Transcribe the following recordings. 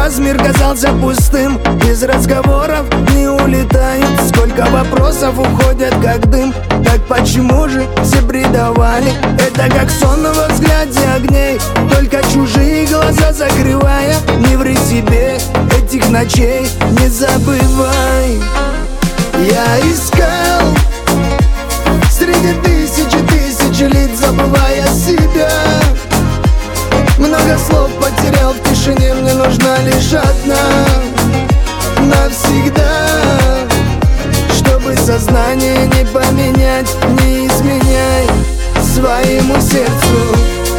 раз мир казался пустым. Без разговоров не улетают. Сколько вопросов уходят как дым. Так почему же все предавали? Это как сон во взгляде огней, только чужие глаза закрывая. Не ври себе, этих ночей не забывай. Я искал среди тысячи лиц, забывая себя. Много слов потерял в тишине, мне нужна лишь одна навсегда. Чтобы сознание не поменять, не изменяй своему сердцу.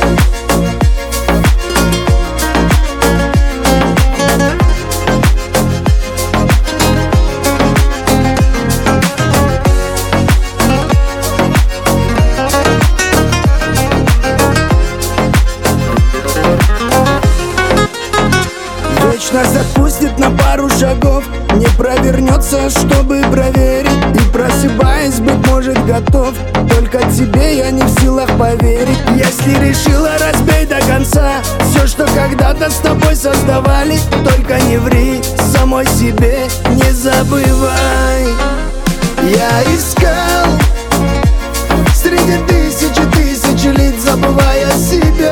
Вечность отпустит на пару шагов, не провернется, чтобы проверить. И просыпаясь, быть может, готов. Только тебе я не в силах поверить. Если решила, разбей до конца все, что когда-то с тобой создавали. Только не ври самой себе, не забывай. Я искал среди тысячи лиц, забывая себя.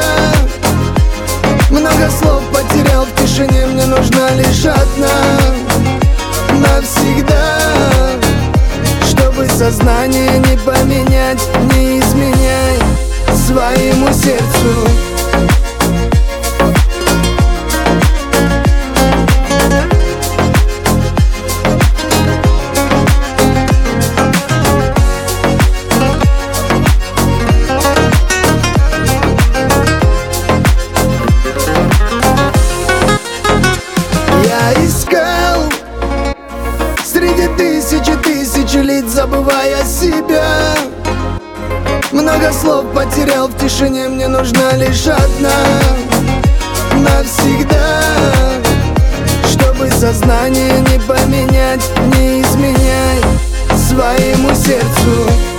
Много слов потерял в тишине, мне нужна лишь одна навсегда. Чтобы сознание не поменять, не изменяй своему сердцу. Среди тысячи лиц, забывая себя. Много слов потерял в тишине, мне нужна лишь одна навсегда. Чтобы сознание не поменять, не изменяй своему сердцу.